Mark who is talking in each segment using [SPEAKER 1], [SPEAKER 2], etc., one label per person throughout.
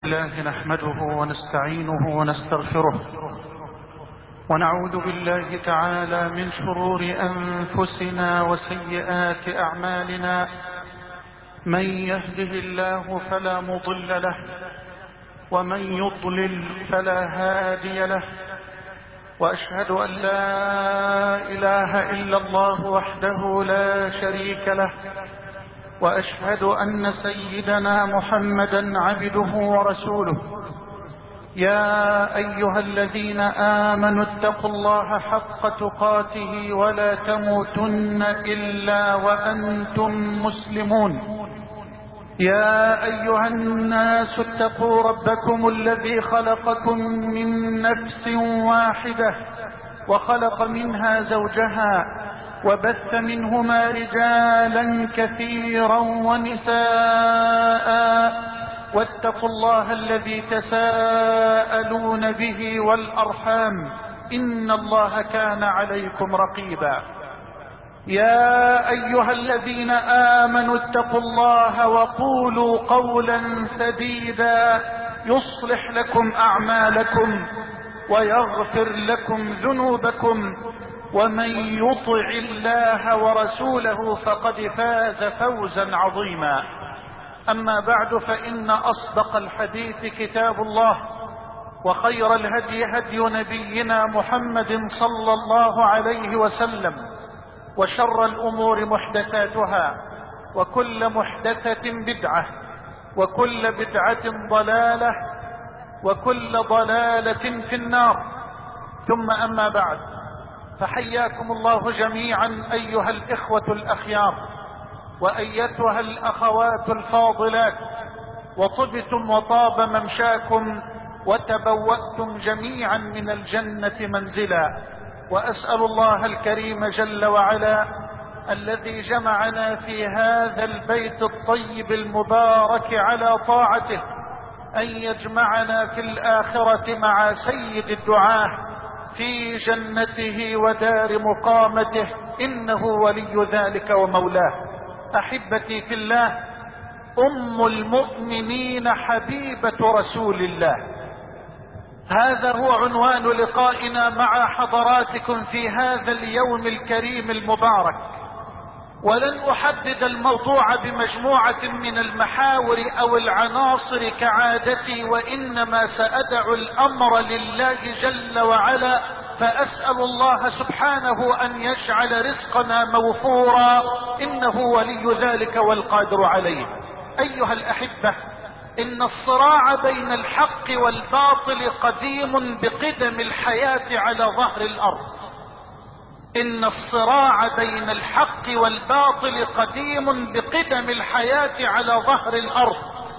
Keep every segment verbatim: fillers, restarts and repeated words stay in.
[SPEAKER 1] الله نحمده ونستعينه ونستغفره ونعوذ بالله تعالى من شرور أنفسنا وسيئات أعمالنا. من يهده الله فلا مضل له ومن يضلل فلا هادي له، وأشهد أن لا إله إلا الله وحده لا شريك له، وأشهد أن سيدنا محمدا عبده ورسوله. يا أيها الذين آمنوا اتقوا الله حق تقاته ولا تموتن إلا وأنتم مسلمون. يا أيها الناس اتقوا ربكم الذي خلقكم من نفس واحدة وخلق منها زوجها وبث منهما رجالا كثيرا ونساء، واتقوا الله الذي تساءلون به والأرحام إن الله كان عليكم رقيبا. يا أيها الذين آمنوا اتقوا الله وقولوا قولا سديدا يصلح لكم أعمالكم ويغفر لكم ذنوبكم، ومن يطع الله ورسوله فقد فاز فوزا عظيما. أما بعد، فإن أصدق الحديث كتاب الله، وخير الهدي هدي نبينا محمد صلى الله عليه وسلم، وشر الأمور محدثاتها، وكل محدثة بدعة، وكل بدعة ضلالة، وكل ضلالة في النار. ثم أما بعد، فحياكم الله جميعا أيها الإخوة الأخيار، وأيتها الأخوات الفاضلات، وطبتم وطاب ممشاكم وتبوأتم جميعا من الجنة منزلا. وأسأل الله الكريم جل وعلا الذي جمعنا في هذا البيت الطيب المبارك على طاعته أن يجمعنا في الآخرة مع سيد الدعاة في جنته ودار مقامته، إنه ولي ذلك ومولاه. أحبتي في الله، أم المؤمنين حبيبة رسول الله، هذا هو عنوان لقائنا مع حضراتكم في هذا اليوم الكريم المبارك. ولن أحدد الموضوع بمجموعة من المحاور أو العناصر كعادتي، وإنما سأدع الأمر لله جل وعلا، فأسأل الله سبحانه أن يجعل رزقنا موفورا، إنه ولي ذلك والقادر عليه. أيها الأحبة، إن الصراع بين الحق والباطل قديم بقدم الحياة على ظهر الأرض. إن الصراع بين الحق والباطل قديم بقدم الحياة على ظهر الأرض،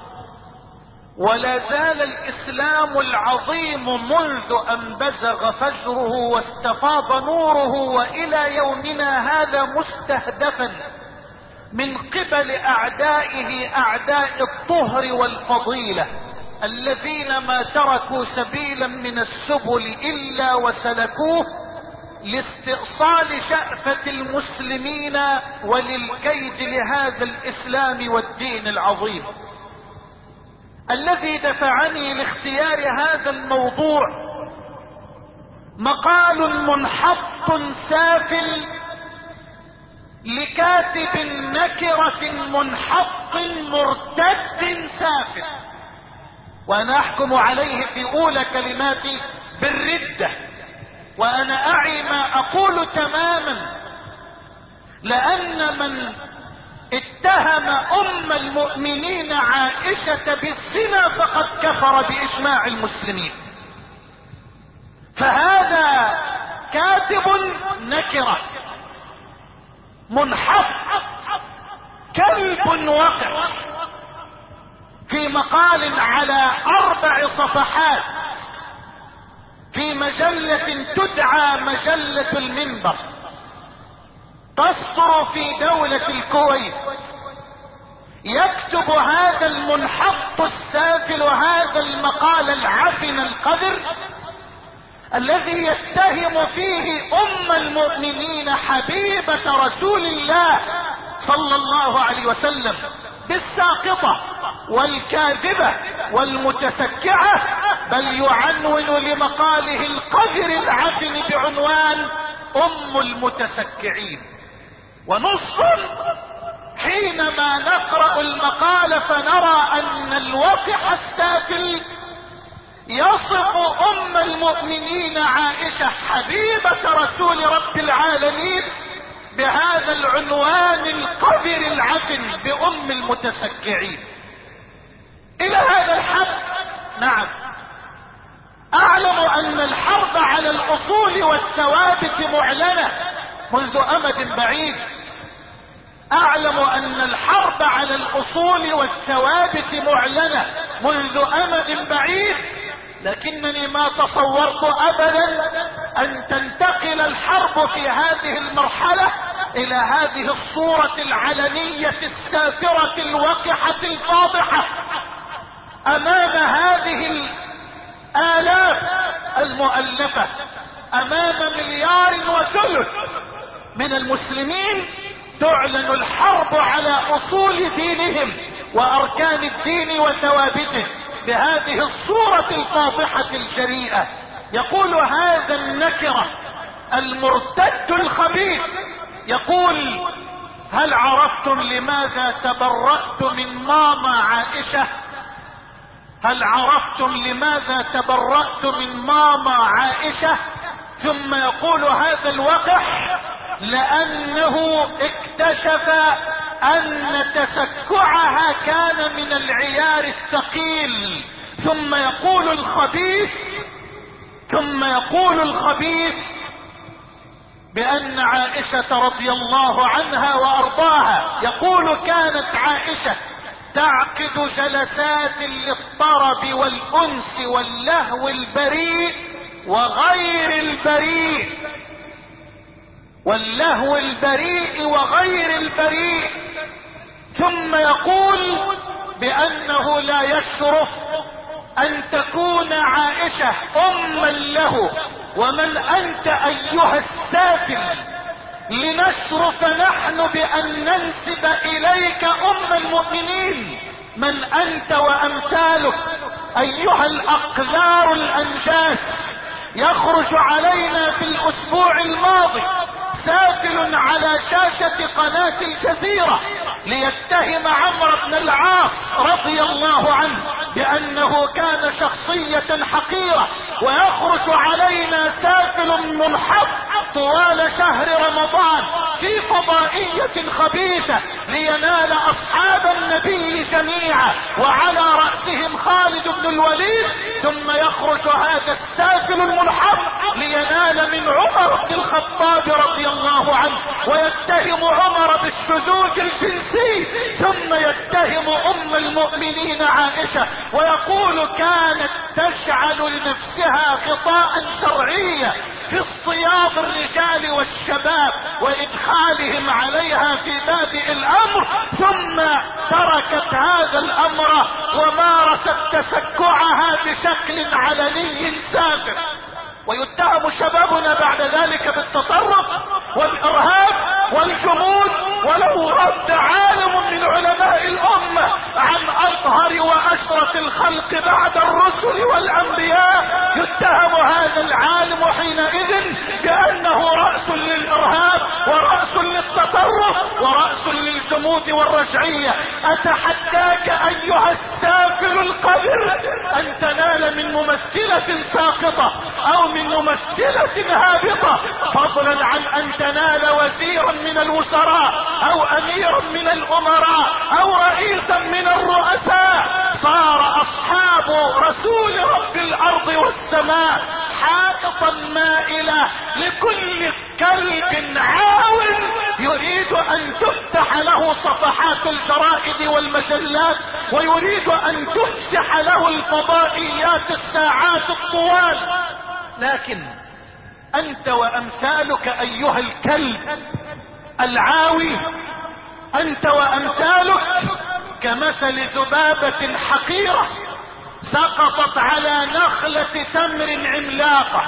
[SPEAKER 1] ولا زال الإسلام العظيم منذ أن بزغ فجره واستفاض نوره وإلى يومنا هذا مستهدفا من قبل أعدائه، أعداء الطهر والفضيلة، الذين ما تركوا سبيلا من السبل إلا وسلكوه لاستئصال شأفة المسلمين وللكيد لهذا الإسلام والدين العظيم. الذي دفعني لاختيار هذا الموضوع مقال منحط سافل لكاتب نكرة منحط مرتد سافل، وأنا أحكم عليه في أولى كلماتي بالردة، وأنا أعي ما أقول تماما، لأن من اتهم أم المؤمنين عائشة بالزنا فقد كفر بإجماع المسلمين. فهذا كاتب نكرة منحط كلب وقع في مقال على أربع صفحات في مجلة تدعى مجلة المنبر، تصدر في دولة الكويت. يكتب هذا المنحط السافل هذا المقال العفن القذر الذي يتهم فيه أم المؤمنين حبيبة رسول الله صلى الله عليه وسلم بالساقطة والكاذبة والمتسكعة، بل يعنون لمقاله القذر العفن بعنوان ام المتسكعين. ونص حينما نقرأ المقال فنرى ان الوقح السافل يصف ام المؤمنين عائشة حبيبة رسول رب العالمين بهذا العنوان القذر العفن بام المتسكعين. الى هذا الحد نعم اعلم ان الحرب على الاصول والثوابت معلنة منذ امد بعيد. اعلم ان الحرب على الاصول والثوابت معلنة منذ امد بعيد، لكنني ما تصورت ابدا ان تنتقل الحرب في هذه المرحلة الى هذه الصورة العلنية السافرة الوقحة الفاضحة امام هذه الالاف المؤلفة، امام مليار وثلث من المسلمين تعلن الحرب على اصول دينهم واركان الدين وثوابته بهذه الصورة الفاضحة الجريئة. يقول هذا النكرة المرتد الخبيث، يقول: هل عرفتم لماذا تبرأت من ماما عائشة؟ هل عرفتم لماذا تبرأت من ماما عائشة؟ ثم يقول هذا الوقح: لانه اكتشف ان تسكعها كان من العيار الثقيل. ثم يقول الخبيث ثم يقول الخبيث بان عائشة رضي الله عنها وارضاها، يقول: كانت عائشة تعقد جلسات للطرب والانس واللهو البريء وغير البريء واللهو البريء وغير البريء. ثم يقول بانه لا يشرف ان تكون عائشة اما له. ومن انت ايها السافل لنشرف نحن بان ننسب اليك ام المؤمنين؟ من انت وامثالك ايها الاقذار الانجاس؟ يخرج علينا في الاسبوع الماضي سافل على شاشة قناة الجزيرة ليتهم عمرو بن العاص رضي الله عنه بانه كان شخصية حقيرة، ويخرج علينا سافل منحط طوال شهر رمضان في فضائية خبيثة لينال اصحاب النبي جميعا وعلى رأسهم خالد بن الوليد. ثم يخرج هذا السافل المنحط لينال من عمر بن الخطاب رضي الله عنه ويتهم عمر بالشذوذ الجنسي، ثم يتهم ام المؤمنين عائشة ويقول: كانت تجعل لنفسها غطاء شرعيا في اصطياد الرجال والشباب وادخالهم عليها في بادئ الامر، ثم تركت هذا الامر ومارست تسكعها بشكل علني سافر. ويتهم شبابنا بعد ذلك بالتطرف والارهاب والجمود. ولو رد عالم من علماء الامة عن اطهر واشرف الخلق بعد الرسل والانبياء يتهم هذا العالم حينئذ بانه رأس للارهاب ورأس للتطرف ورأس للجمود والرجعية. اتحداك ايها السافل القذر ان تنال من ممثلة ساقطة او من ممثلة هابطة، فضلا عن ان تنال وزيرا من الوزراء او اميرا من الامراء او رئيسا من الرؤساء. صار اصحاب رسول رب الارض والسماء حائطا مائلة لكل كلب عاون يريد ان تفتح له صفحات الجرائد والمجلات ويريد ان تمسح له الفضائيات الساعات الطوال. لكن انت وامثالك ايها الكلب العاوي، انت وامثالك كمثل ذبابة حقيرة سقطت على نخلة تمر عملاقة،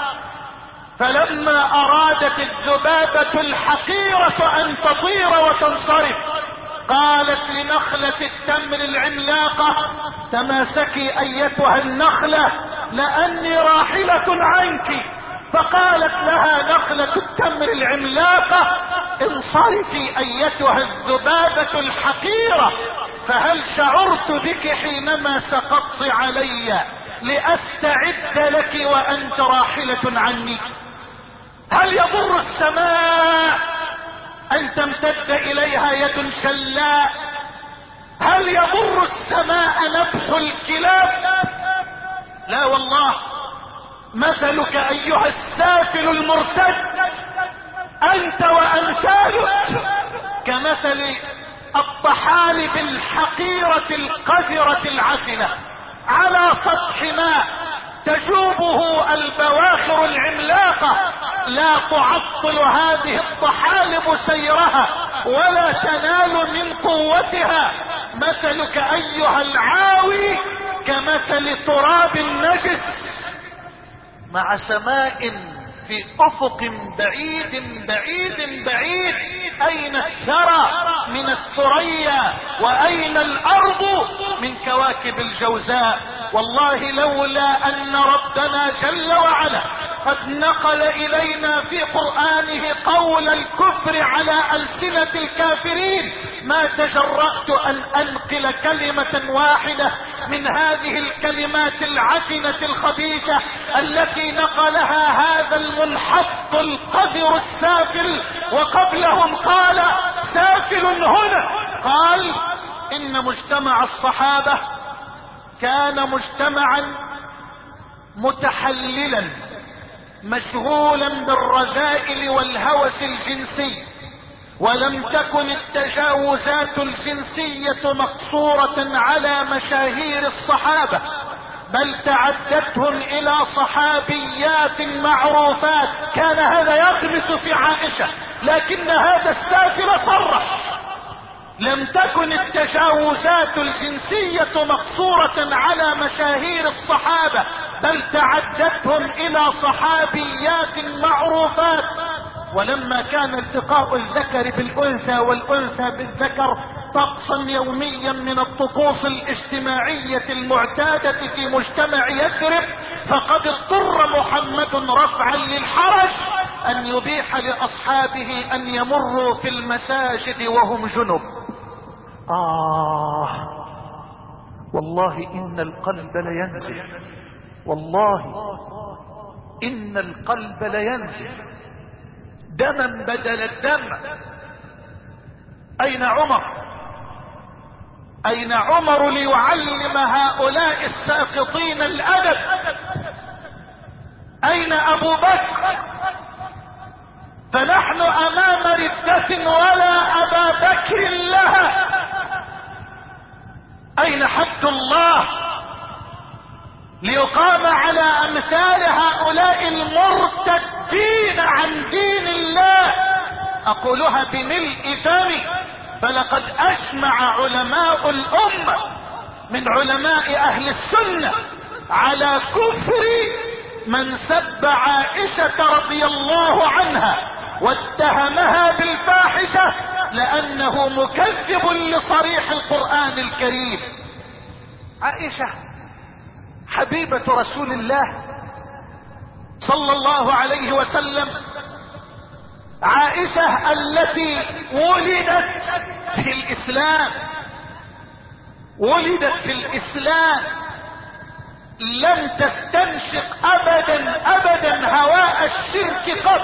[SPEAKER 1] فلما ارادت الذبابة الحقيرة ان تطير وتنصرف فقالت لنخلة التمر العملاقة: تماسكي ايتها النخلة لاني راحلة عنك. فقالت لها نخلة التمر العملاقة: انصرفي ايتها الذبابة الحقيرة، فهل شعرت بك حينما سقطت علي لأستعد لك وأنت راحلة عني؟ هل يضر السماء أن تمتد إليها يد شلاء؟ هل يضر السماء نبح الكلاب؟ لا والله. مثلك أيها السافل المرتد أنت وأمثالك كمثل الطحالب الحقيرة القذرة العفنة على سطح ماء تجوبه البواخر العملاقة، لا تعطل هذه الطحالب سيرها ولا تنال من قوتها. مثلك ايها العاوي كمثل تراب نجس مع سماء في افق بعيد بعيد بعيد. اين الثرى من الثريا واين الارض من كواكب الجوزاء؟ والله لولا ان ربنا جل وعلا قد نقل الينا في قرآنه قول الكفر على ألسنة الكافرين ما تجرأت ان انقل كلمة واحدة من هذه الكلمات العفنة الخبيثة التي نقلها هذا المنحط القذر السافل. وقبلهم قال سافل هنا، قال ان مجتمع الصحابة كان مجتمعا متحللا مشغولا بالرذائل والهوس الجنسي، ولم تكن التجاوزات الجنسية مقصورة على مشاهير الصحابة، بل تعدتهم الى صحابيات معروفات. كان هذا يغمس في عائشة، لكن هذا السافل صرح: لم تكن التجاوزات الجنسية مقصورة على مشاهير الصحابة، بل تعدتهم الى صحابيات معروفات. ولما كان التقاء الذكر بالانثى والانثى بالذكر طقسا يوميا من الطقوس الاجتماعية المعتادة في مجتمع يثرب، فقد اضطر محمد رفعا للحرج ان يبيح لاصحابه ان يمروا في المساجد وهم جنب. آه والله إن القلب لينزف، والله إن القلب لينزف دما بدل الدم. أين عمر؟ أين عمر ليعلم هؤلاء الساقطين الأدب؟ أين أبو بكر؟ فنحن أمام ردة ولا أبا بكر لها. أين حد الله ليقام على أمثال هؤلاء المرتدين عن دين الله؟ أقولها بملء فمي، فلقد أجمع علماء الأمة من علماء أهل السنة على كفر من سب عائشة رضي الله عنها واتهمها بالفاحشة لأنه مكذب لصريح القرآن الكريم. عائشة حبيبة رسول الله صلى الله عليه وسلم، عائشة التي ولدت في الإسلام، ولدت في الإسلام، لم تستنشق أبدا أبدا هواء الشرك قط،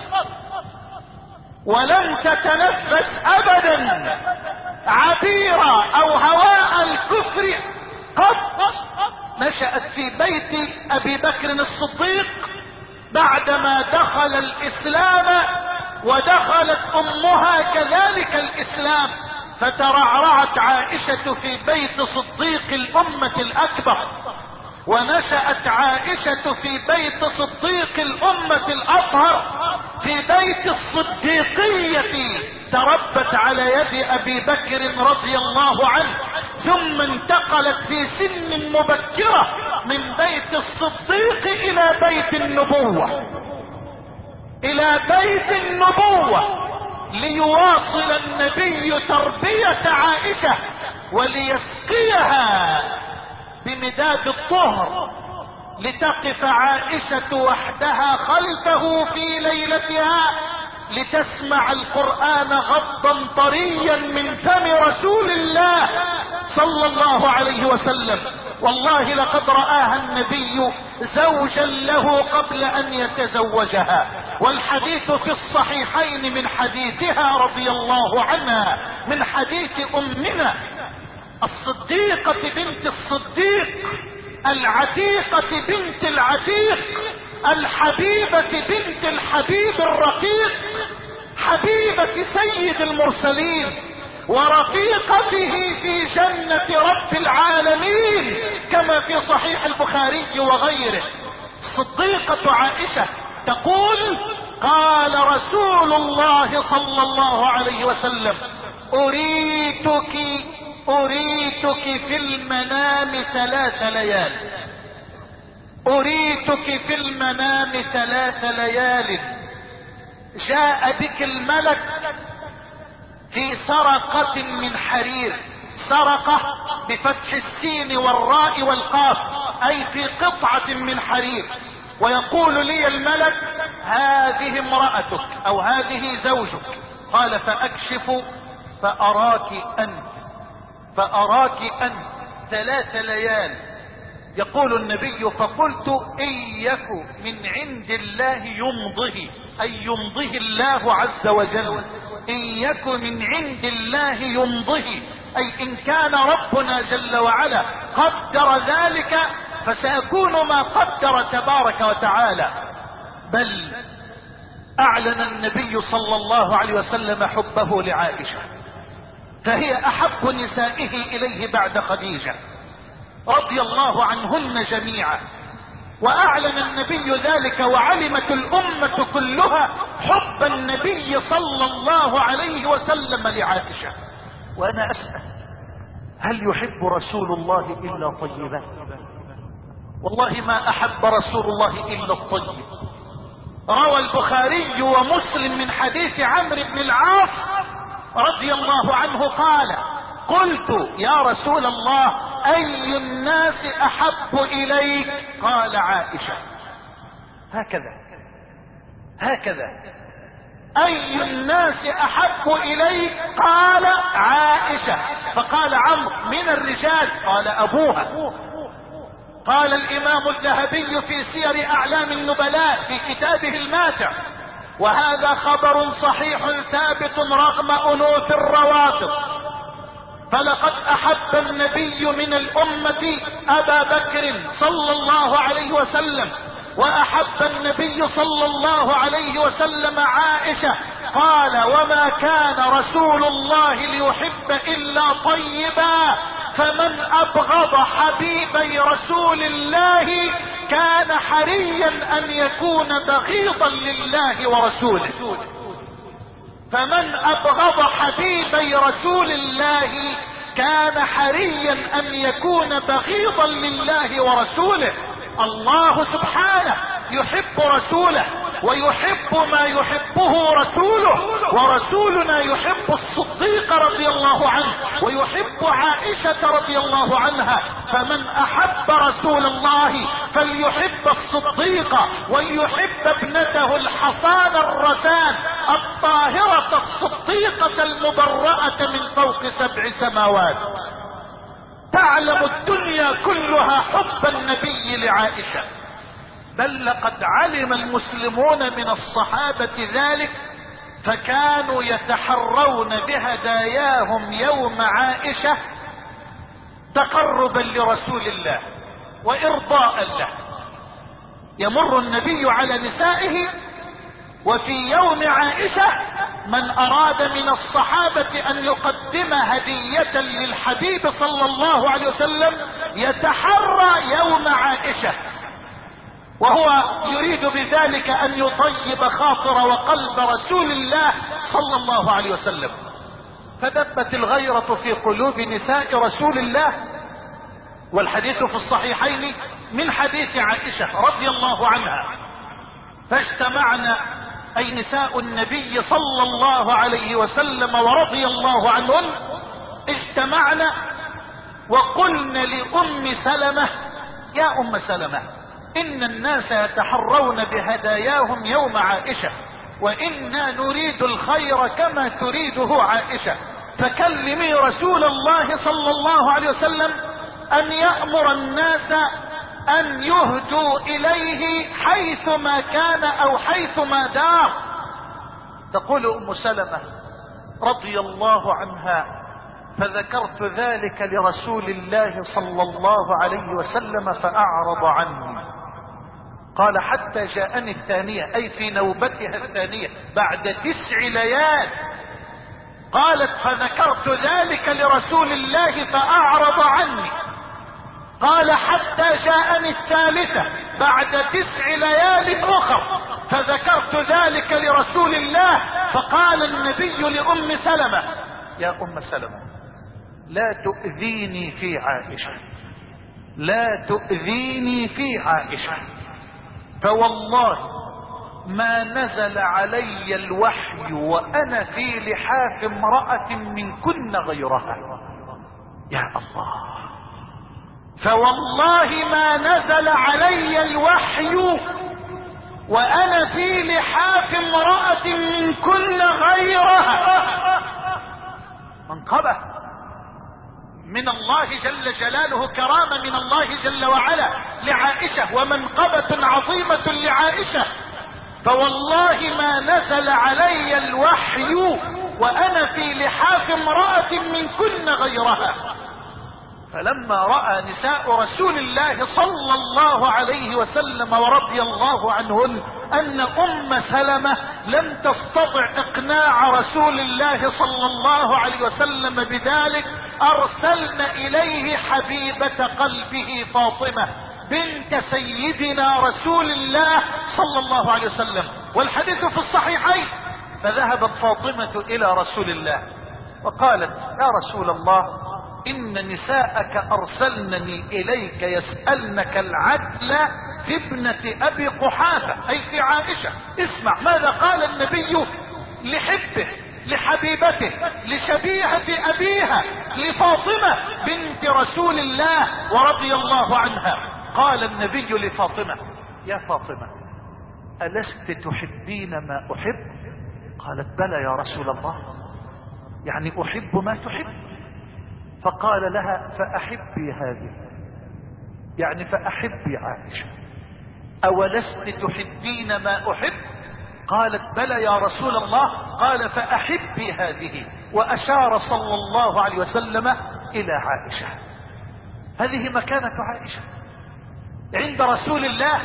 [SPEAKER 1] ولم تتنفس أبدا عبيرة أو هواء الكفر قط. نشأت في بيت أبي بكر الصديق بعدما دخل الإسلام، ودخلت أمها كذلك الإسلام، فترعرعت عائشة في بيت صديق الأمة الأكبر. ونشأت عائشة في بيت صديق الأمة الأطهر، في بيت الصديقية، تربت على يد أبي بكر رضي الله عنه، ثم انتقلت في سن مبكرة من بيت الصديق إلى بيت النبوة، إلى بيت النبوة. ليواصل النبي تربية عائشة وليسقيها بمداد الطهر، لتقف عائشة وحدها خلفه في ليلتها لتسمع القرآن غضا طريا من فم رسول الله صلى الله عليه وسلم. والله لقد رآها النبي زوجا له قبل ان يتزوجها، والحديث في الصحيحين من حديثها رضي الله عنها، من حديث امنا الصديقة بنت الصديق، العتيقة بنت العتيق، الحبيبة بنت الحبيب الرقيق، حبيبة سيد المرسلين ورفيقته في جنة رب العالمين كما في صحيح البخاري وغيره. صديقة عائشة تقول: قال رسول الله صلى الله عليه وسلم: أريتك أريتك في المنام ثلاث ليال، أريتك في المنام ثلاث ليال، جاء بك الملك في سرقة من حرير، سرقة بفتح السين والراء والقاف، أي في قطعة من حرير، ويقول لي الملك: هذه امرأتك أو هذه زوجك. قال: فأكشف فأراك أنت، فأراك أنت ثلاث ليال. يقول النبي: فقلت: إن يك من عند الله يمضه، أي يمضه الله عز وجل، إن يك من عند الله يمضه، أي إن كان ربنا جل وعلا قدر ذلك فسيكون ما قدر تبارك وتعالى. بل أعلن النبي صلى الله عليه وسلم حبه لعائشة، فهي أحب نسائه إليه بعد خديجة رضي الله عنهن جميعا. وأعلن النبي ذلك وعلمت الأمة كلها حب النبي صلى الله عليه وسلم لعائشة. وأنا أسأل: هل يحب رسول الله إلا طيبات؟ والله ما أحب رسول الله إلا الطيب. روى البخاري ومسلم من حديث عمرو بن العاص رضي الله عنه قال: قلت: يا رسول الله، أي الناس أحب إليك؟ قال: عائشة. هكذا هكذا أي الناس أحب إليك؟ قال: عائشة. فقال عمرو: من الرجال؟ قال: أبوها. قال الإمام الذهبي في سير أعلام النبلاء في كتابه الماتع: وهذا خبر صحيح ثابت رغم أنوف الروافض، فلقد أحب النبي من الأمة أبا بكر صلى الله عليه وسلم، وأحب النبي صلى الله عليه وسلم عائشة. قال: وما كان رسول الله ليحب إلا طيبا، فمن أبغض حبيبي رسول الله كان حريا أن يكون بغيضا لله ورسوله. فمن أبغض حبيبي رسول الله كان حريا أن يكون بغيضا لله ورسوله. الله سبحانه يحب رسوله ويحب ما يحبه رسوله، ورسولنا يحب الصديق رضي الله عنه ويحب عائشة رضي الله عنها. فمن أحب رسول الله فليحب الصديق وليحب ابنته الحصان الرزان الطاهرة الصديقة المبرأة من فوق سبع سماوات. تعلم الدنيا كلها حب النبي لعائشة، بل لقد علم المسلمون من الصحابة ذلك، فكانوا يتحرون بهداياهم يوم عائشة تقربا لرسول الله وإرضاء له. يمر النبي على نسائه، وفي يوم عائشة من أراد من الصحابة أن يقدم هدية للحبيب صلى الله عليه وسلم يتحرى يوم عائشة، وهو يريد بذلك أن يطيب خاطر وقلب رسول الله صلى الله عليه وسلم. فدبت الغيرة في قلوب نساء رسول الله، والحديث في الصحيحين من حديث عائشة رضي الله عنها. فاجتمعنا أي نساء النبي صلى الله عليه وسلم ورضي الله عنهن اجتمعنا وقلن لأم سلمة: يا أم سلمة، إن الناس يتحرون بهداياهم يوم عائشة، وإنا نريد الخير كما تريده عائشة، فكلمي رسول الله صلى الله عليه وسلم أن يأمر الناس أن يهدوا إليه حيثما كان أو حيثما دار. تقول أم سلمة رضي الله عنها: فذكرت ذلك لرسول الله صلى الله عليه وسلم فأعرض عني. قال: حتى جاءني الثانية، أي في نوبتها الثانية بعد تسع ليال. قالت: فذكرت ذلك لرسول الله فأعرض عني. قال: حتى جاءني الثالثة بعد تسع ليال أخر فذكرت ذلك لرسول الله، فقال النبي لأم سلمة: يا أم سلمة، لا تؤذيني في عائشة، لا تؤذيني في عائشة، فوالله ما نزل علي الوحي وأنا في لحاف امرأة منكن غيرها. يا الله، فوالله ما نزل علي الوحي وأنا في لحاف امرأة منكن غيرها. منقبة من الله جل جلاله، كرامة من الله جل وعلا لعائشة، ومنقبة عظيمة لعائشة. فوالله ما نزل علي الوحي وأنا في لحاف امرأة منكن غيرها. فلما رأى نساء رسول الله صلى الله عليه وسلم ورضي الله عنهن أن أم سلمة لم تستطع إقناع رسول الله صلى الله عليه وسلم بذلك، أرسلن إليه حبيبة قلبه فاطمة بنت سيدنا رسول الله صلى الله عليه وسلم، والحديث في الصحيحين. فذهبت فاطمة إلى رسول الله وقالت: يا رسول الله، إن نساءك أرسلنني إليك يسألنك العدل في ابنة أبي قحافة، أي في عائشة. اسمع ماذا قال النبي لحبه، لحبيبته، لشبيهة أبيها، لفاطمة بنت رسول الله ورضي الله عنها. قال النبي لفاطمة: يا فاطمة، ألست تحبين ما أحب؟ قالت: بلى يا رسول الله، يعني أحب ما تحب. فقال لها: فأحبي هذه، يعني فأحبي عائشة. أولست تحبين ما أحب؟ قالت: بلى يا رسول الله. قال: فأحبي هذه، وأشار صلى الله عليه وسلم إلى عائشة. هذه مكانة عائشة عند رسول الله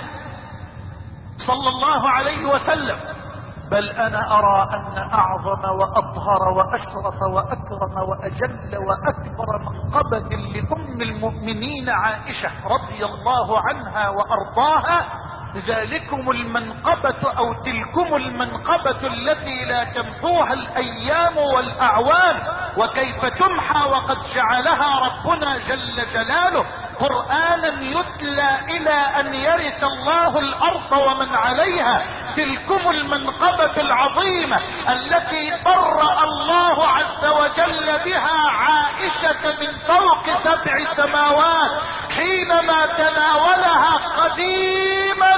[SPEAKER 1] صلى الله عليه وسلم. بل أنا أرى أن أعظم وأطهر وأشرف وأكرم وأجل وأكبر منقبة لأم المؤمنين عائشة رضي الله عنها وأرضاها ذلكم المنقبة أو تلكم المنقبة التي لا تمحوها الأيام والأعوام، وكيف تمحى وقد جعلها ربنا جل جلاله قرآنا يتلى إلى أن يرث الله الأرض ومن عليها. تلكم المنقبة العظيمة التي برأ الله عز وجل بها عائشة من فوق سبع سماوات حينما تناولها قديما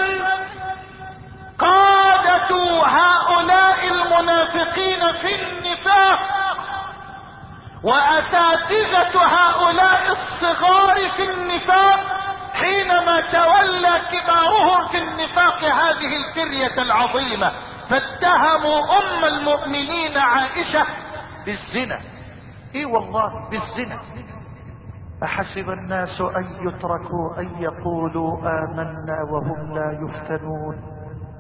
[SPEAKER 1] قادة هؤلاء المنافقين في النفاق وأساتذة هؤلاء الصغار في النفاق، حينما تولى كبارهم في النفاق هذه الفرية العظيمة، فاتهموا أم المؤمنين عائشة بالزنا. اي والله بالزنا. أحسب الناس أن يتركوا أن يقولوا آمنا وهم لا يفتنون؟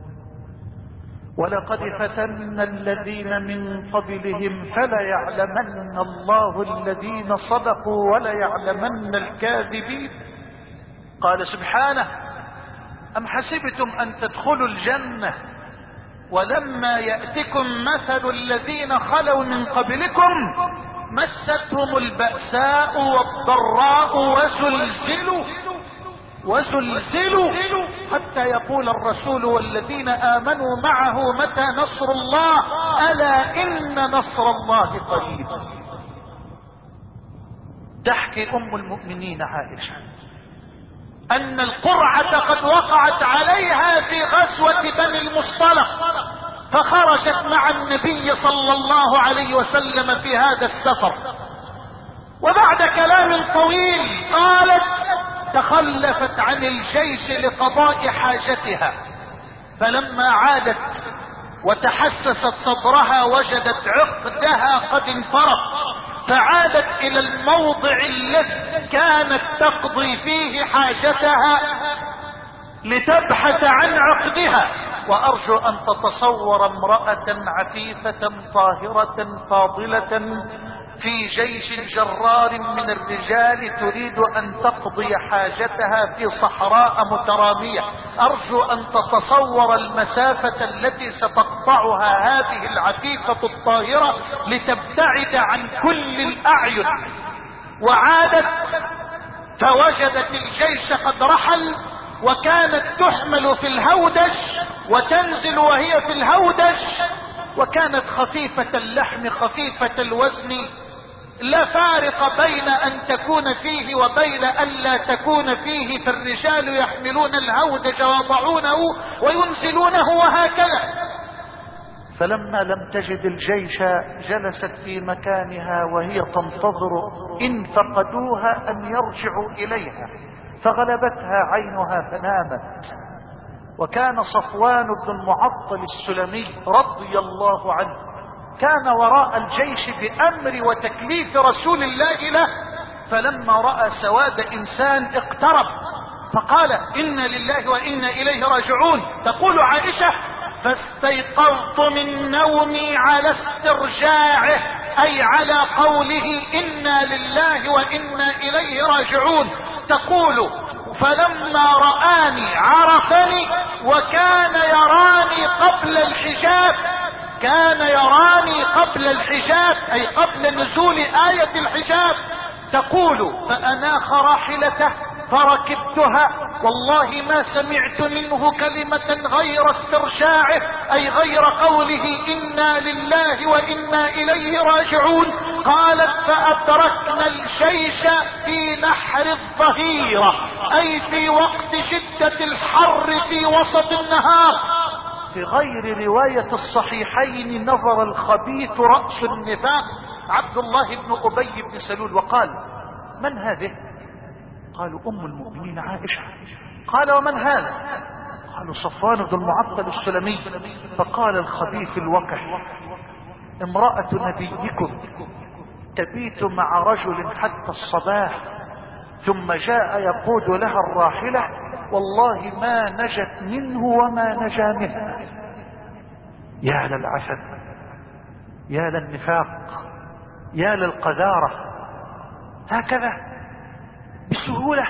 [SPEAKER 1] ولقد فتنا الذين من قبلهم فليعلمن الله الذين صدقوا وليعلمن الكاذبين. قال سبحانه: أم حسبتم أن تدخلوا الجنة ولما يأتكم مثل الذين خلوا من قبلكم مستهم البأساء والضراء وزلزلوا وزلزلوا حتى يقول الرسول والذين آمنوا معه متى نصر الله ألا إن نصر الله قريب. تحكي أم المؤمنين عائشة أن القرعة قد وقعت عليها في غزوة بني المصطلق، فخرجت مع النبي صلى الله عليه وسلم في هذا السفر، وبعد كلام طويل قالت تخلفت عن الجيش لقضاء حاجتها، فلما عادت وتحسست صدرها وجدت عقدها قد انفرط، فعادت الى الموضع الذي كانت تقضي فيه حاجتها لتبحث عن عقدها. وارجو ان تتصور امرأة عفيفة طاهرة فاضلة في جيش جرار من الرجال تريد ان تقضي حاجتها في صحراء مترامية، ارجو ان تتصور المسافة التي ستقطعها هذه العفيفة الطاهرة لتبتعد عن كل الاعين. وعادت فوجدت الجيش قد رحل، وكانت تحمل في الهودج وتنزل وهي في الهودج، وكانت خفيفة اللحم خفيفة الوزن، لا فارق بين ان تكون فيه وبين ان لا تكون فيه، فالرجال يحملون الهودج ويضعونه وينزلونه وهكذا. فلما لم تجد الجيش جلست في مكانها وهي تنتظر ان فقدوها ان يرجعوا اليها، فغلبتها عينها فنامت. وكان صفوان بن المعطل السلمي رضي الله عنه كان وراء الجيش بأمر وتكليف رسول الله له، فلما رأى سواد إنسان اقترب فقال إنا لله وإنا إليه راجعون. تقول عائشة فاستيقظت من نومي على استرجاعه، أي على قوله إنا لله وإنا إليه راجعون. تقول فلما رآني عرفني وكان يراني قبل الحجاب، كان يراني قبل الحجاب أي قبل نزول آية الحجاب. تقول فأناخ راحلته فركبتها، والله ما سمعت منه كلمة غير استرجاعه أي غير قوله إنا لله وإنا إليه راجعون. قالت فأدركنا الجيش في نحر الظهيرة أي في وقت شدة الحر في وسط النهار. في غير رواية الصحيحين نظر الخبيث رأس النفاق عبد الله بن أبي بن سلول وقال من هذه؟ قالوا أم المؤمنين عائشة. قال ومن هذا؟ قالوا صفوان بن المعطل السلمي. فقال الخبيث الوقح امرأة نبيكم تبيت مع رجل حتى الصباح ثم جاء يقود لها الراحلة، والله ما نجت منه وما نجا منها. يا للعسل، يا للنفاق، يا للقذارة. هكذا بسهولة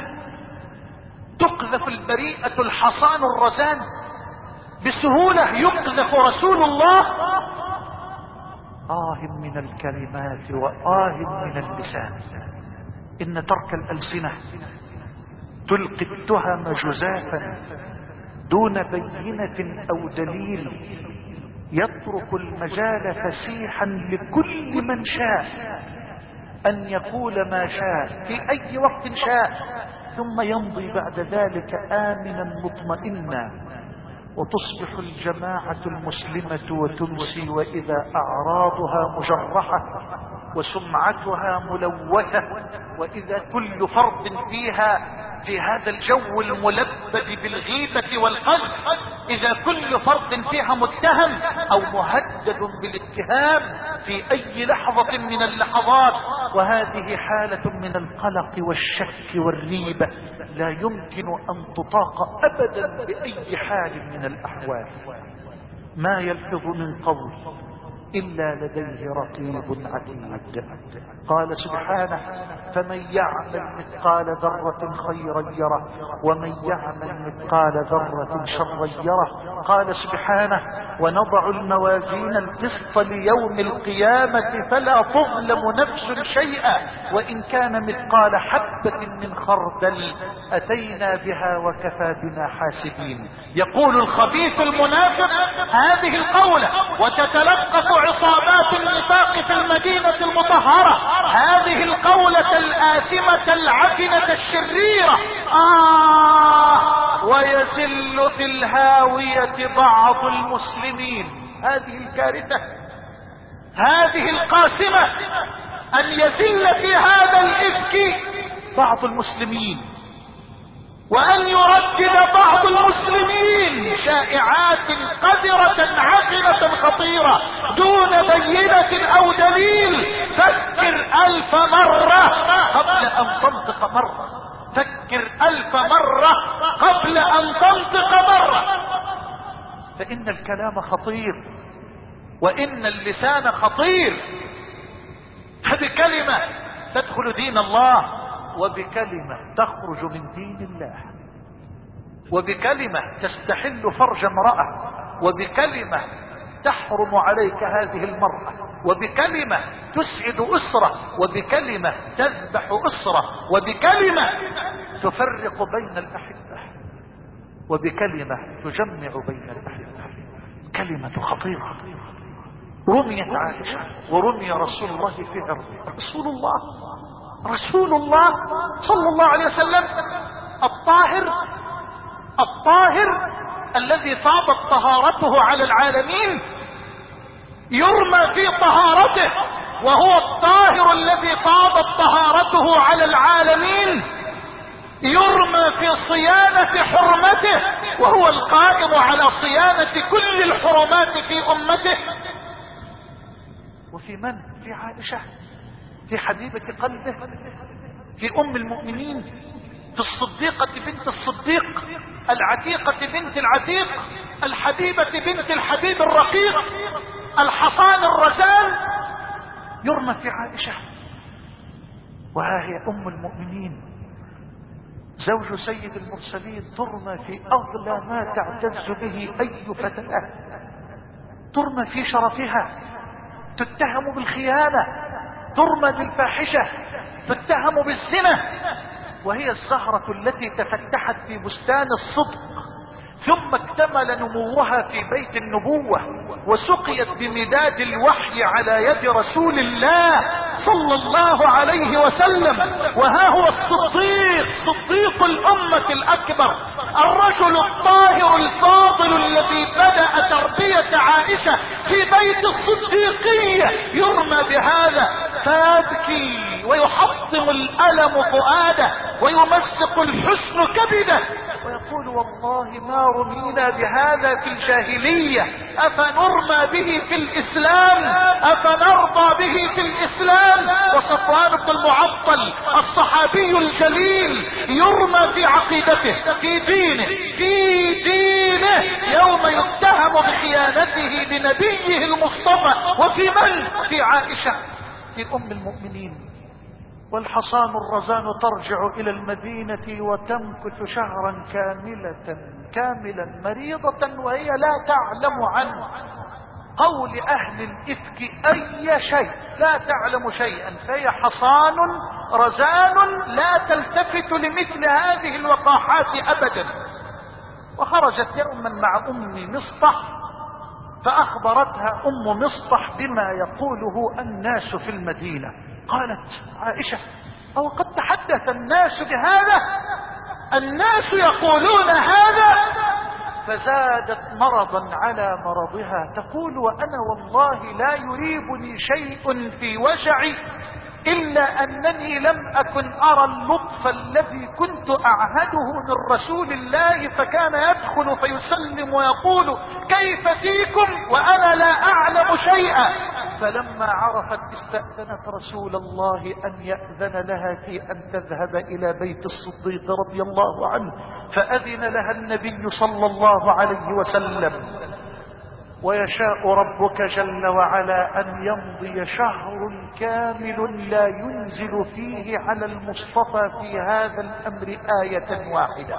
[SPEAKER 1] تقذف البريئة الحصان الرزان، بسهولة يقذف رسول الله. آه من الكلمات وآه من اللسان، إن ترك الألسنة تلقي التهم جزافا دون بينة أو دليل، يترك المجال فسيحا لكل من شاء أن يقول ما شاء في أي وقت شاء، ثم يمضي بعد ذلك آمنا مطمئنا، وتصبح الجماعة المسلمة وتمسي وإذا أعراضها مجرحة وسمعتها ملوثة، وإذا كل فرد فيها في هذا الجو الملبد بالغيبة والقذف، إذا كل فرد فيها متهم أو مهدد بالاتهام في أي لحظة من اللحظات. وهذه حالة من القلق والشك والريبة لا يمكن أن تطاق أبدا بأي حال من الأحوال. ما يلفظ من قول
[SPEAKER 2] إلا لديه رقيب عتيد. قال سبحانه فمن يعمل مثقال ذرة خيرا يره ومن يعمل مثقال ذرة شرا يره. قال سبحانه ونضع الموازين القسط ليوم القيامة فلا تظلم نفس شيئا وإن كان مثقال حبة من خردل أتينا بها وكفى بنا حاسبين.
[SPEAKER 1] يقول الخبيث المنافق هذه القولة وتتلقف عصابات النفاق في المدينة المطهرة هذه القولة الآثمة العفنة الشريرة آه
[SPEAKER 2] ويزل في الهاوية بعض المسلمين. هذه الكارثة
[SPEAKER 1] هذه القاسمة أن يزل في هذا الإفك
[SPEAKER 2] بعض المسلمين
[SPEAKER 1] وأن يردد بعض المسلمين شائعات قذرة عفنة خطيرة دون بينة أو دليل. فكر ألف مرة قبل أن تنطق مرة. فكر ألف مرة قبل أن تنطق مرة.
[SPEAKER 2] فإن الكلام خطير
[SPEAKER 1] وإن اللسان خطير. فبكلمة تدخل دين الله
[SPEAKER 2] وبكلمة تخرج من دين الله
[SPEAKER 1] وبكلمة تستحل فرج امرأة وبكلمة
[SPEAKER 2] تحرم عليك هذه المرأة
[SPEAKER 1] وبكلمة تسعد أسرة وبكلمة تذبح أسرة وبكلمة
[SPEAKER 2] تفرق بين الأحبة وبكلمة تجمع بين الأحبة. كلمة خطيرة. رميت عائشة ورمي رسول الله في عرضه.
[SPEAKER 1] رسول الله رسول الله صلى الله عليه وسلم الطاهر الطاهر الذي فاضت طهارته على العالمين يرمى في طهارته وهو الطاهر الذي فاضت طهارته على العالمين يرمى في صيانة حرمته وهو القائم على صيانة كل الحرمات في أمته.
[SPEAKER 2] وفي من؟ في عائشة، في حبيبة قلبه، في أم المؤمنين، في الصديقة بنت الصديق، العتيقة بنت العتيق، الحبيبة بنت الحبيب الرقيق، الحصان الرزان، يرمى في عائشة. وها هي أم المؤمنين زوج سيد المرسلين ترمى في أغلى ما تعتز به أي فتاة، ترمى في شرفها، تتهم بالخيانة، ترمى بالفاحشة، تتهم بالزنا، وهي الزهرة التي تفتحت في بستان الصدق ثم اكتمل نموها في بيت النبوة وسقيت بمداد الوحي على يد رسول الله صلى الله عليه وسلم. وها هو الصديق، صديق الأمة الأكبر، الرجل الطاهر الفاضل الذي بدأ تربية عائشة في بيت الصديقية يرمى بهذا فيبكي ويحطم الألم فؤاده ويمسك الحزن كبده ويقول والله ما رمينا بهذا في الجاهلية أفنرمى به في الإسلام، أفنرضى به في الإسلام. وصفوان بن المعطل الصحابي الجليل يرمى في عقيدته، في دينه، في دينه يوم يتهم بخيانته لنبيه المصطفى. وفي من؟ في عائشة، في أم المؤمنين. والحصان الرزان ترجع إلى المدينة وتمكث شهرا كاملة كاملا مريضة وهي لا تعلم عن قول أهل الإفك أي شيء، لا تعلم شيئا، فهي حصان رزان لا تلتفت لمثل هذه الوقاحات أبدا. وخرجت يوما مع أم مصطح فأخبرتها أم مصطح بما يقوله الناس في المدينة. قالت عائشة أو قد تحدث الناس بهذا؟ الناس يقولون هذا؟ فزادت مرضا على مرضها تقول وأنا والله لا يريبني شيء في وجعي إلا أنني لم أكن أرى اللطف الذي كنت أعهده من رسول الله فكان يدخل فيسلم ويقول كيف فيكم وأنا لا أعلم شيئا. فلما عرفت استأذنت رسول الله أن يأذن لها في أن تذهب إلى بيت الصديق رضي الله عنه، فأذن لها النبي صلى الله عليه وسلم ويشاء ربك جل وعلا أن يمضي شهر كامل لا ينزل فيه على المصطفى في هذا الأمر آية واحدة.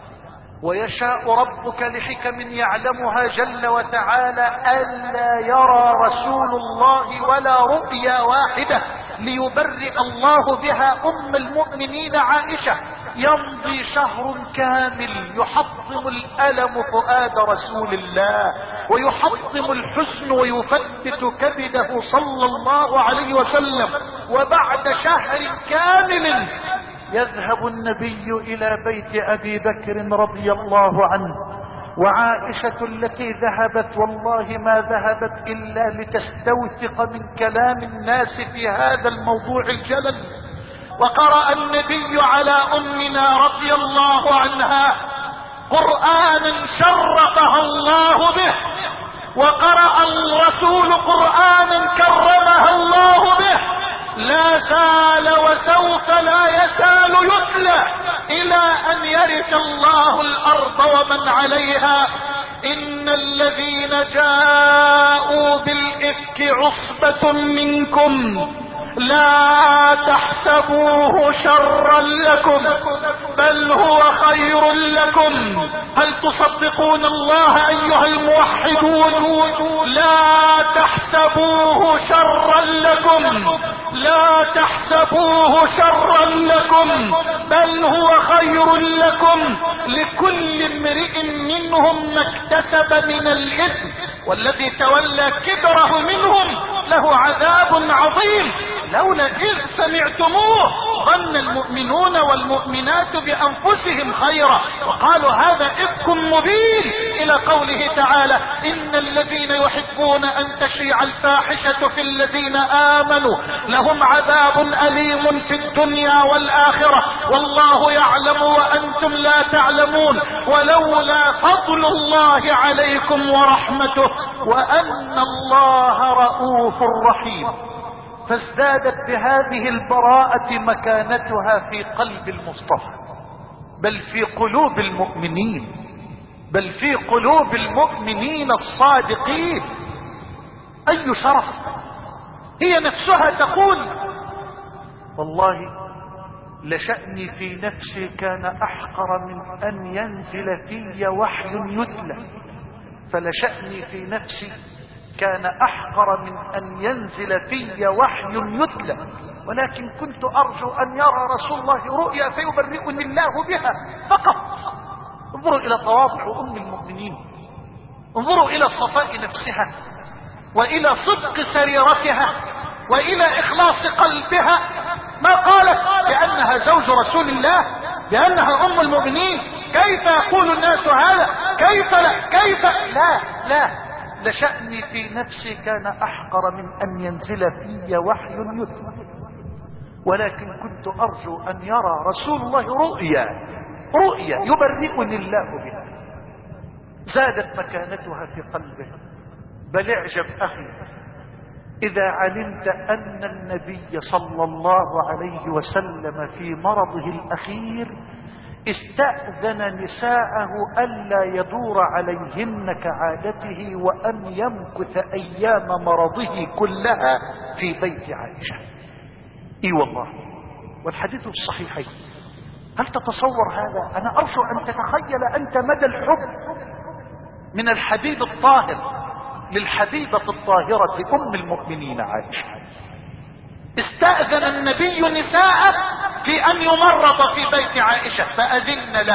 [SPEAKER 2] ويشاء ربك لحكم يعلمها جل وتعالى ألا يرى رسول الله ولا رؤيا واحدة ليبرئ الله بها أم المؤمنين عائشة. يمضي شهر كامل يحطم الألم فؤاد رسول الله ويحطم الحزن ويفتت كبده صلى الله عليه وسلم. وبعد شهر كامل يذهب النبي إلى بيت أبي بكر رضي الله عنه، وعائشة التي ذهبت والله ما ذهبت إلا لتستوثق من كلام الناس في هذا الموضوع الجلل. وقرأ النبي على أمنا رضي الله عنها قرآنا شرفها الله به، وقرأ الرسول قرآنا كرمها الله به، لا زال وسوف لا يزال يتلى إلى أن يرث الله الأرض ومن عليها. إن الذين جاءوا بالإفك عصبة منكم لا تحسبوه شرا لكم بل هو خير لكم. هل تصدقون الله أيها الموحدون؟ لا تحسبوه شرا لكم لا تحسبوه شرا لكم بل هو خير لكم. لكل امرئ منهم ما اكتسب من الإثم والذي تولى كبره منهم له عذاب عظيم. لولا إذ سمعتموه ظن المؤمنون والمؤمنات بأنفسهم خيرا وقالوا هذا إفك مبين، إلى قوله تعالى إن الذين يحبون أن تشيع الفاحشة في الذين آمنوا لهم عذاب أليم في الدنيا والآخرة والله يعلم وأنتم لا تعلمون ولولا فضل الله عليكم ورحمته وأن الله رؤوف رحيم. فازدادت بهذه البراءة مكانتها في قلب المصطفى بل في قلوب المؤمنين بل في قلوب المؤمنين الصادقين. أي شرف. هي نفسها تقول والله لشأني في نفسي كان أحقر من أن ينزل في وحي يتلى، فلشأني في نفسي كان أحقر من أن ينزل في وحي يتلى، ولكن كنت أرجو أن يرى رسول الله رؤيا فيبرئني الله بها فقط. انظروا إلى تواضع أم المؤمنين، انظروا إلى صفاء نفسها وإلى صدق سريرتها وإلى إخلاص قلبها. ما قالت بأنها زوج رسول الله، بأنها أم المؤمنين. كيف يقول الناس هذا؟ كيف لا كيف لا لا لشأني في نفسي كان أحقر من أن ينزل في وحي يتلى، ولكن كنت أرجو أن يرى رسول الله رؤيا رؤيا يبرئني الله بها. زادت مكانتها في قلبه. بل اعجب أخي إذا علمت أن النبي صلى الله عليه وسلم في مرضه الأخير استأذن نساءه ألا يدور عليهن كعادته وأن يمكث أيام مرضه كلها في بيت عائشة. اي والله، والحديث الصحيحين. هل تتصور هذا؟ أنا أرجو أن تتخيل أنت مدى الحب من الحبيب الطاهر للحبيبة الطاهرة أم المؤمنين عائشة. استأذن النبي نساءه في أن يمرض في بيت عائشة فأذن له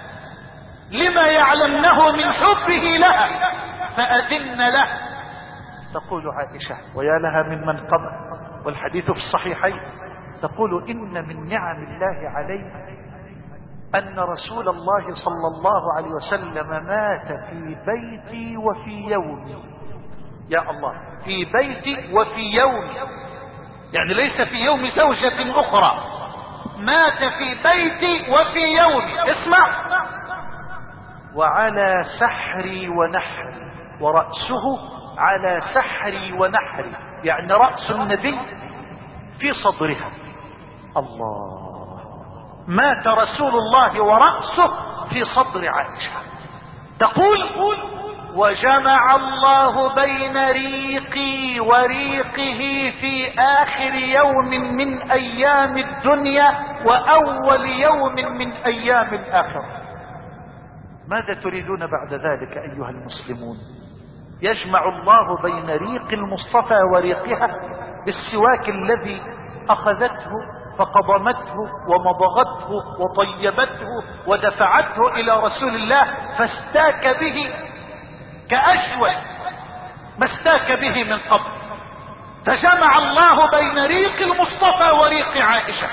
[SPEAKER 2] لما يعلمنه من حبه لها، فأذن له. تقول عائشة ويا لها من منقبة، والحديث في الصحيحين، تقول إن من نعم الله علي أن رسول الله صلى الله عليه وسلم مات في بيتي وفي يومي. يا الله، في بيتي وفي يومي، يعني ليس في يوم زوجة أخرى، مات في بيتي وفي يومي. اسمع، وعلى سحري ونحري، ورأسه على سحري ونحري، يعني رأس النبي في صدرها. الله، مات رسول الله ورأسه في صدر عائشة. تقول وجمع الله بين ريقي وريقه في آخر يوم من أيام الدنيا وأول يوم من أيام الآخرة. ماذا تريدون بعد ذلك أيها المسلمون؟ يجمع الله بين ريق المصطفى وريقها بالسواك الذي أخذته فقضمته ومضغته وطيبته ودفعته إلى رسول الله فاستاك به كأشول ما استاك به من قبل. فجمع الله بين ريق المصطفى وريق عائشة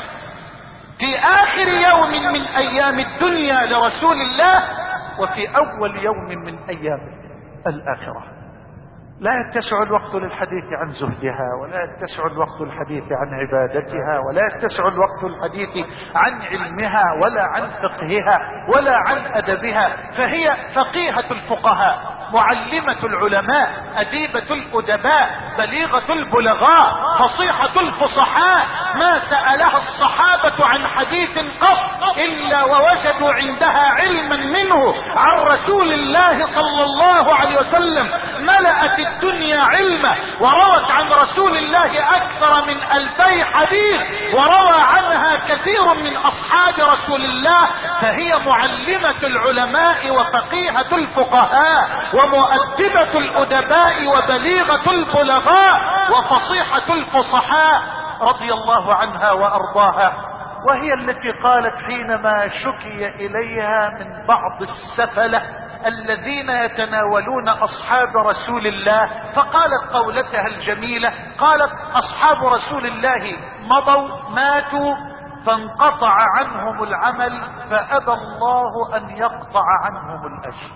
[SPEAKER 2] في آخر يوم من أيام الدنيا لرسول الله وفي أول يوم من أيام الآخرة. لا يتسع الوقت للحديث عن زهدها، ولا يتسع الوقت للحديث عن عبادتها، ولا يتسع الوقت للحديث عن علمها ولا عن فقهها ولا عن أدبها. فهي فقيهة الفقهاء، معلمة العلماء، أديبة الأدباء، بليغة البلغاء، فصيحة الفصحاء. ما سألها الصحابة عن حديث قط إلا ووجدوا عندها علما منه عن رسول الله صلى الله عليه وسلم. ملأت الدنيا علما وروت عن رسول الله أكثر من ألفي حديث، وروى عنها كثير من أصحاب رسول الله. فهي معلمة العلماء وفقيهة الفقهاء ومؤدبة الأدباء وبليغة البلغاء وفصيحة الفصحاء رضي الله عنها وأرضاها. وهي التي قالت حينما شكي إليها من بعض السفلة الذين يتناولون أصحاب رسول الله، فقالت قولتها الجميلة، قالت أصحاب رسول الله مضوا ماتوا فانقطع عنهم العمل فأبى الله أن يقطع عنهم الأجر.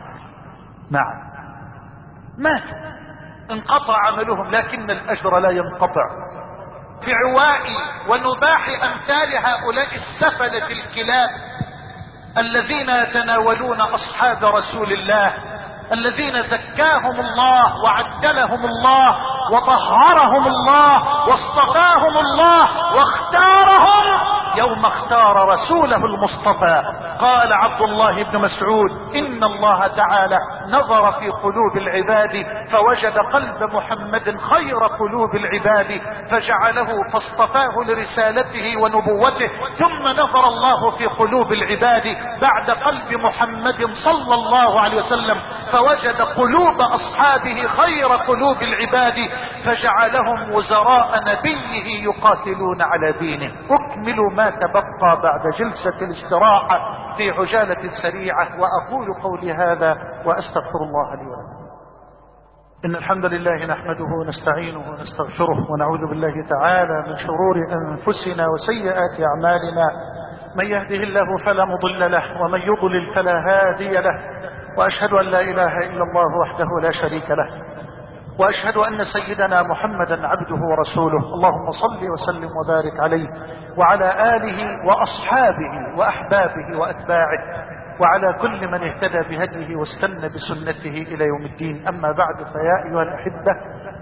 [SPEAKER 2] نعم، ماتوا انقطع عملهم لكن الأجر لا ينقطع. في عواء ونباح أمثال هؤلاء السفلة الكلاب الذين يتناولون أصحاب رسول الله، الذين زكاهم الله وعدلهم الله وطهرهم الله واصطفاهم الله واختارهم يوم اختار رسوله المصطفى. قال عبد الله بن مسعود: إن الله تعالى نظر في قلوب العباد فوجد قلب محمد خير قلوب العباد فجعله فاصطفاه لرسالته ونبوته. ثم نظر الله في قلوب العباد بعد قلب محمد صلى الله عليه وسلم فوجد قلوب أصحابه خير قلوب العباد فجعلهم وزراء نبيه يقاتلون على دينه. أكمل ما تبقى بعد جلسة الاستراحة في عجالة سريعة، وأقول قولي هذا وأستغفر الله لي ولكم. إن الحمد لله نحمده ونستعينه ونستغفره ونعوذ بالله تعالى من شرور أنفسنا وسيئات أعمالنا. من يهده الله فلا مضل له ومن يضلل فلا هادي له، وأشهد أن لا إله إلا الله وحده لا شريك له، وأشهد أن سيدنا محمدا عبده ورسوله. اللهم صل وسلم وبارك عليه وعلى آله وأصحابه وأحبابه وأتباعه وعلى كل من اهتدى بهديه واستنى بسنته إلى يوم الدين. أما بعد، فيا أيها الأحبة،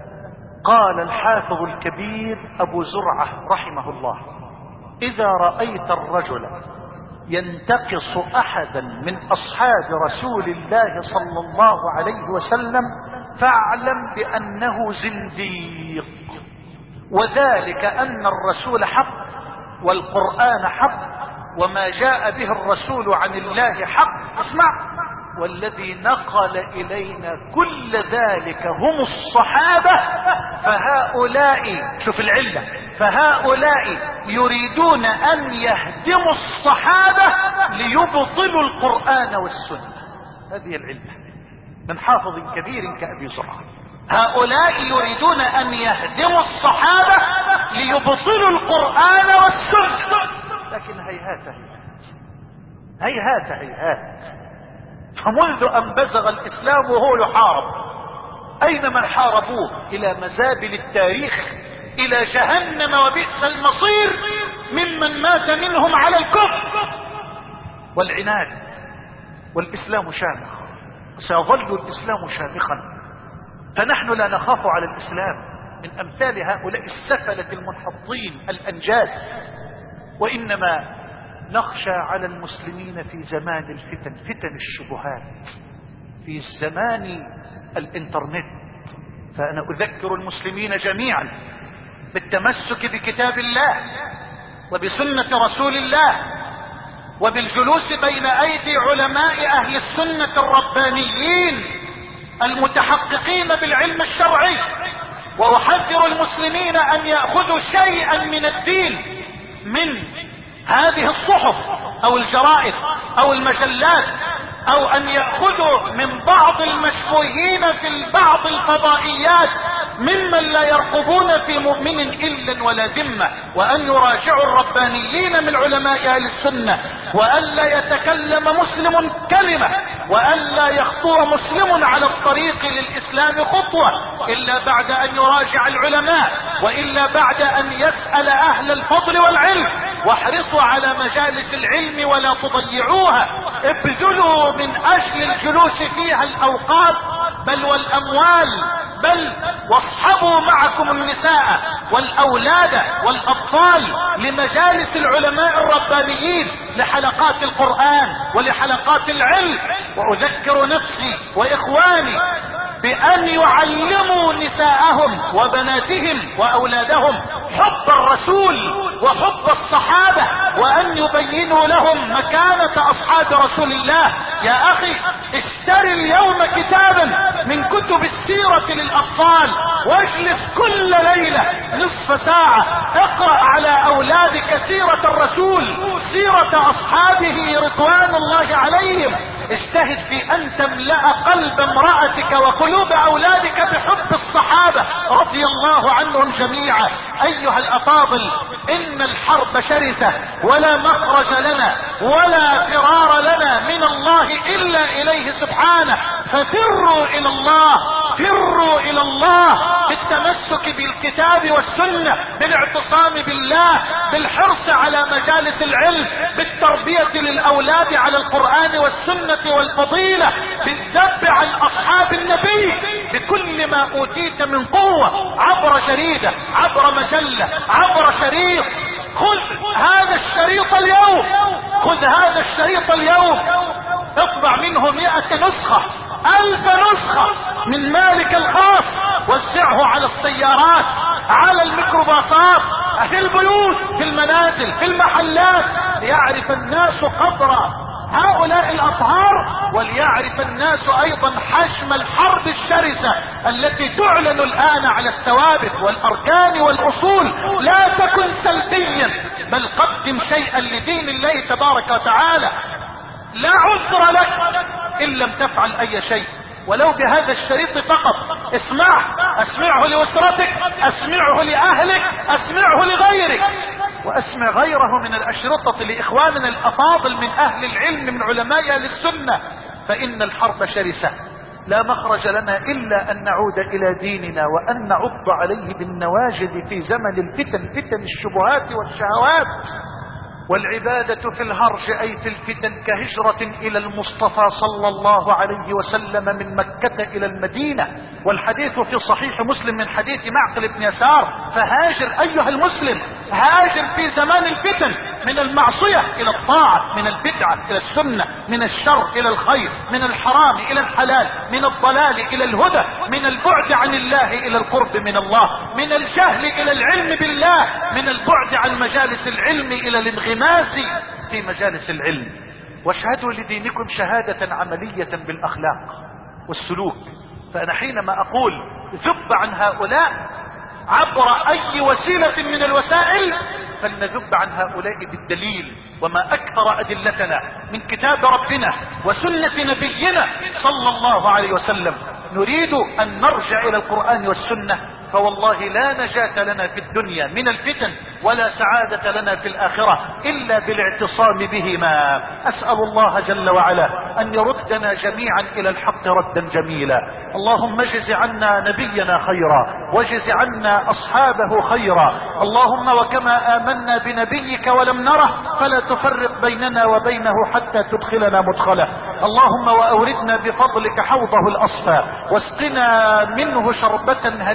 [SPEAKER 2] قال الحافظ الكبير أبو زرعة رحمه الله: إذا رأيت الرجل ينتقص أحدا من أصحاب رسول الله صلى الله عليه وسلم فاعلم بأنه زنديق، وذلك أن الرسول حق والقرآن حق وما جاء به الرسول عن الله حق. اسمع: والذي نقل إلينا كل ذلك هم الصحابة، فهؤلاء، شوف العلة، فهؤلاء يريدون أن يهدموا الصحابة ليبطلوا القرآن والسنة. هذه العلة من حافظ كبير كأبي زرعة. هؤلاء يريدون أن يهدموا الصحابة ليبطلوا القرآن والسنة، لكن هيهات هيهات هيهات هيهات. فمنذ أن بزغ الإسلام وهو يحارب، أين من حاربوه؟ إلى مزابل التاريخ، إلى جهنم وبئس المصير ممن مات منهم على الكفر والعناد. والإسلام شامخ، سيظل الإسلام شامخا، فنحن لا نخاف على الإسلام من أمثال هؤلاء السفلة المنحطين الأنجاس، وإنما نخشى على المسلمين في زمان الفتن، فتن الشبهات، في الزمان الانترنت. فانا اذكر المسلمين جميعا بالتمسك بكتاب الله وبسنة رسول الله وبالجلوس بين ايدي علماء اهل السنة الربانيين المتحققين بالعلم الشرعي. واحذر المسلمين ان يأخذوا شيئا من الدين من هذه الصحف او الجرائد او المجلات، او ان يأخذوا من بعض المشبوهين في بعض الفضائيات ممن لا يرقبون في مؤمن الا ولا ذمة، وان يراجعوا الربانيين من علماء اهل السنة، وان لا يتكلم مسلم كلمة، وان لا يخطو مسلم على الطريق للاسلام خطوة الا بعد ان يراجع العلماء، والا بعد ان يسأل اهل الفضل والعلم. واحرصوا على مجالس العلم ولا تضيعوها، ابذلوا من اجل الجلوس فيها الاوقات بل والاموال، بل واصحبوا معكم النساء والاولاد والاطفال لمجالس العلماء الربانيين، لحلقات القرآن ولحلقات العلم. واذكر نفسي واخواني بان يعلموا نساءهم وبناتهم واولادهم حب الرسول وحب الصحابة، وان يبينوا لهم مكانة اصحاب رسول الله. يا اخي اشتري اليوم كتابا من كتب السيرة للاطفال، واجلس كل ليلة نصف ساعة اقرأ على اولادك سيرة الرسول، سيرة اصحابه رضوان الله عليهم. اجتهد في ان تملأ قلب امرأتك وقلوب اولادك بحب الصحابة رضي الله عنهم جميعا. ايها الافاضل، ان الحرب شرسة ولا مخرج لنا ولا فرار لنا من الله الا اليه سبحانه، ففروا الى الله، فروا الى الله بالتمسك بالكتاب والسنة، بالاعتصام بالله، بالحرص على مجالس العلم، بالتربية للاولاد على القرآن والسنة والفضيلة، بالذب عن اصحاب النبي بكل ما اوتيت من قوة، عبر جريدة، عبر مجلة، عبر شريط. خذ هذا الشريط اليوم، خذ هذا الشريط اليوم، اطبع منه مئة نسخة، الف نسخة من مالك الخاص، وزعه على السيارات، على الميكروباصات، في البيوت، في المنازل، في المحلات، ليعرف الناس قدر هؤلاء الاطهار، وليعرف الناس ايضا حجم الحرب الشرسة التي تعلن الان على الثوابت والاركان والاصول. لا تكن سلبيا، بل قدم شيئا لدين الله تبارك وتعالى. لا عذر لك ان لم تفعل اي شيء، ولو بهذا الشريط فقط. اسمعه، اسمعه لاسرتك، اسمعه لاهلك، اسمعه لغيرك، واسمع غيره من الاشرطة لاخواننا الافاضل من اهل العلم من علماء اهل السنة. فان الحرب شرسة، لا مخرج لنا الا ان نعود الى ديننا وان نعض عليه بالنواجذ في زمن الفتن، فتن الشبهات والشهوات. والعبادة في الهرج اي في الفتن كهجرة الى المصطفى صلى الله عليه وسلم من مكة الى المدينة. والحديث في صحيح مسلم من حديث معقل بن يسار: فهاجر ايها المسلم، هاجر في زمان الفتن من المعصية الى الطاعة، من البدعة الى السنة، من الشر الى الخير، من الحرام الى الحلال، من الضلال الى الهدى، من البعد عن الله الى القرب من الله، من الجهل الى العلم بالله، من البعد عن مجالس العلم الى الانغماس في مجالس العلم. واشهدوا لدينكم شهادة عملية بالاخلاق والسلوك. فانا حينما اقول ذب عن هؤلاء عبر اي وسيلة من الوسائل، فلنذب عن هؤلاء بالدليل، وما اكثر ادلتنا من كتاب ربنا وسنة نبينا صلى الله عليه وسلم. نريد ان نرجع الى القرآن والسنة، فوالله لا نجاة لنا في الدنيا من الفتن ولا سعادة لنا في الآخرة إلا بالاعتصام بهما. أسأل الله جل وعلا أن يردنا جميعا إلى الحق ردا جميلا. اللهم اجز عنا نبينا خيرا، واجز عنا أصحابه خيرا. اللهم وكما آمنا بنبيك ولم نره فلا تفرق بيننا وبينه حتى تدخلنا مدخله. اللهم وأوردنا بفضلك حوضه الأصفى، واسقنا منه شربة هنيئة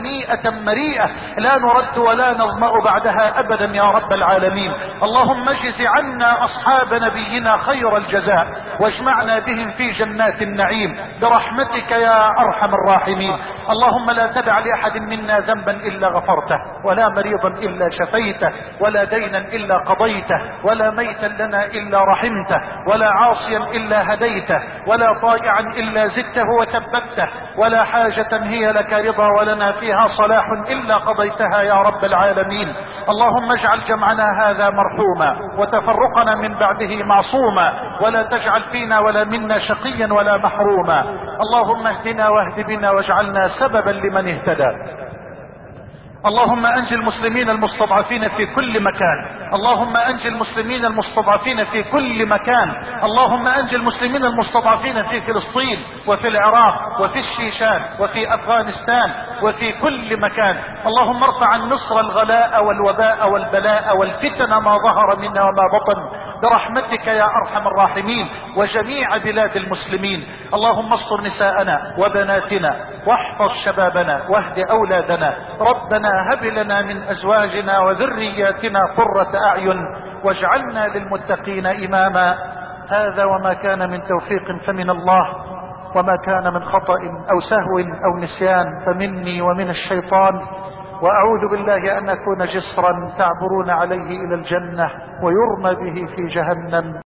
[SPEAKER 2] جنة مريئة لا نرد ولا نظمأ بعدها أبدا يا رب العالمين. اللهم اجز عنا أصحاب نبينا خير الجزاء واجمعنا بهم في جنات النعيم برحمتك يا أرحم الراحمين. اللهم لا تدع لأحد منا ذنبا إلا غفرته، ولا مريضا إلا شفيته، ولا دينا إلا قضيته، ولا ميتا لنا إلا رحمته، ولا عاصيا إلا هديته، ولا طائعا إلا زدته وثبته، ولا حاجة هي لك رضا ولنا فيها صلاح إلا قضيتها يا رب العالمين. اللهم اجعل جمعنا هذا مرحوما وتفرقنا من بعده معصوما، ولا تجعل فينا ولا منا شقيا ولا محروما. اللهم اهدنا واهد بنا واجعلنا سببا لمن اهتدى. اللهم انج المسلمين المستضعفين في كل مكان، اللهم انج المسلمين المستضعفين في كل مكان، اللهم انج المسلمين المستضعفين في فلسطين وفي العراق وفي الشيشان وفي افغانستان وفي كل مكان. اللهم ارفع عن مصر الغلاء والوباء والبلاء والفتن ما ظهر منها وما بطن برحمتك يا ارحم الراحمين، وجميع بلاد المسلمين. اللهم استر نساءنا وبناتنا واحفظ شبابنا واهد اولادنا. ربنا هب لنا من ازواجنا وذرياتنا قرة اعين واجعلنا للمتقين اماما. هذا وما كان من توفيق فمن الله، وما كان من خطأ او سهو او نسيان فمني ومن الشيطان، واعوذ بالله ان اكون جسرا تعبرون عليه الى الجنة ويرمى به في جهنم.